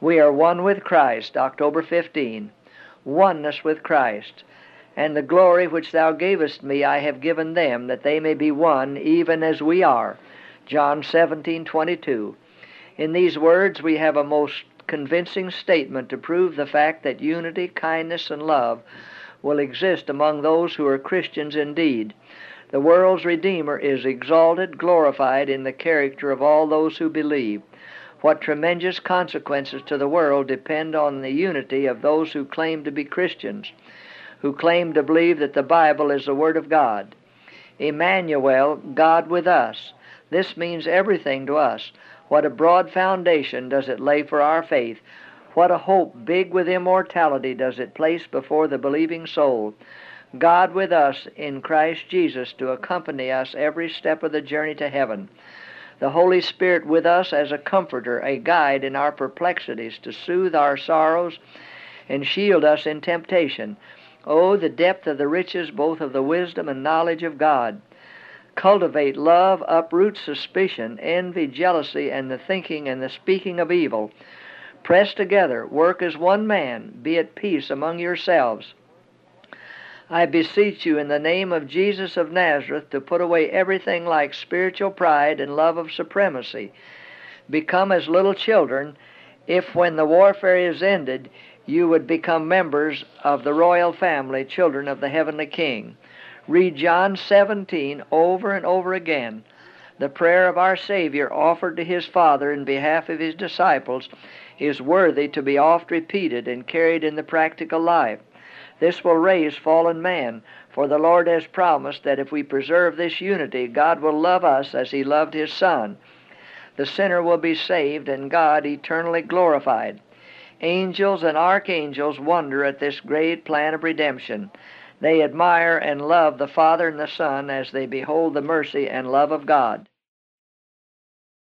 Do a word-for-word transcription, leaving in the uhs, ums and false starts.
We are one with Christ, October fifteenth. Oneness with Christ. And the glory which thou gavest me I have given them, that they may be one, even as we are. John seventeen twenty-two. In these words we have a most convincing statement to prove the fact that unity, kindness, and love will exist among those who are Christians indeed. The world's Redeemer is exalted, glorified in the character of all those who believe. What tremendous consequences to the world depend on the unity of those who claim to be Christians, who claim to believe that the Bible is the Word of God. Emmanuel, God with us. This means everything to us. What a broad foundation does it lay for our faith. What a hope big with immortality does it place before the believing soul. God with us in Christ Jesus to accompany us every step of the journey to heaven. The Holy Spirit with us as a comforter, a guide in our perplexities, to soothe our sorrows and shield us in temptation. Oh, the depth of the riches both of the wisdom and knowledge of God. Cultivate love, uproot suspicion, envy, jealousy, and the thinking and the speaking of evil. Press together, work as one man, be at peace among yourselves. I beseech you in the name of Jesus of Nazareth to put away everything like spiritual pride and love of supremacy. Become as little children, if when the warfare is ended, you would become members of the royal family, children of the heavenly King. Read John seventeen over and over again. The prayer of our Savior offered to his Father in behalf of his disciples is worthy to be oft repeated and carried in the practical life. This will raise fallen man, for the Lord has promised that if we preserve this unity, God will love us as he loved his Son. The sinner will be saved and God eternally glorified. Angels and archangels wonder at this great plan of redemption. They admire and love the Father and the Son as they behold the mercy and love of God.